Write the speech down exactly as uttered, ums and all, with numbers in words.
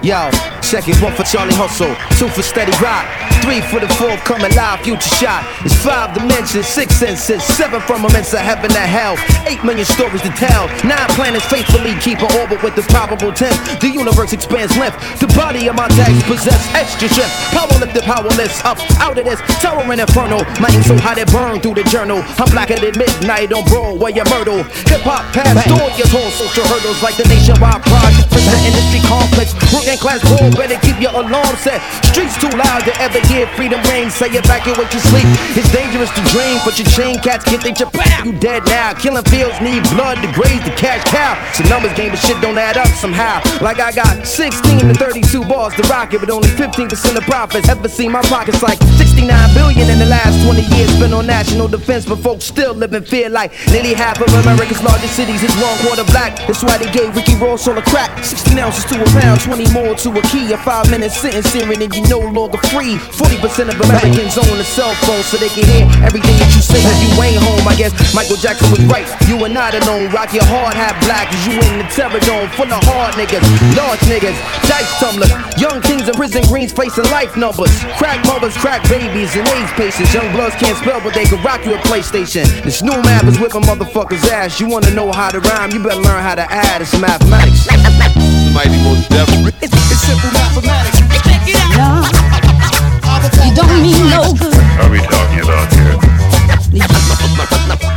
Yo, check it, one for Charlie Hustle, two for Steady Rock, three for the fourth coming live, Future Shot. It's five dimensions, six senses, seven firmaments of heaven to hell, eight million stories to tell, nine planets faithfully keep an orbit with the probable tenth. The universe expands length, the body of my tags possess extra strength. Power lifted, powerless, up out of this towering inferno. My ink so hot it burn through the journal. I'm blacker than midnight on Broadway and Myrtle. Hip hop passed all your whole social hurdles like the nationwide project. The industry complex, working class ball, better keep your alarm set. Streets too loud to ever hear freedom ring. Say evacuate your sleep. It's dangerous to dream, but your chain cats get they bam. You dead now. Killing fields need blood to graze the cash cow. It's a numbers game, but shit don't add up somehow. Like I got sixteen to thirty-two bars to rock it, but only fifteen percent of profits. Ever seen my pockets like sixty-nine billion in the last twenty years spent on national defense, but folks still live in fear like nearly half of America's largest cities is one quarter black. That's why they gave Ricky Ross on a crack. sixteen ounces to a pound, twenty more to a key. A five minute sentence hearing and you no longer free. forty percent of Americans own a cell phone so they can hear everything that you say. If you ain't home, I guess Michael Jackson was right. You are not alone. Rock your hard hat black cause you in the terror dome full of hard niggas, large niggas, dice tumblers, young kings in prison greens facing life numbers, crack mothers, crack babies, and AIDS patients. Young bloods can't spell, but they can rock you a PlayStation. This new map is whipping motherfuckers' ass. You wanna know how to rhyme? You better learn how to add. It's mathematics. Mighty Most Def. It's, it's simple mathematics. No, you don't mean no good. What are we talking about here?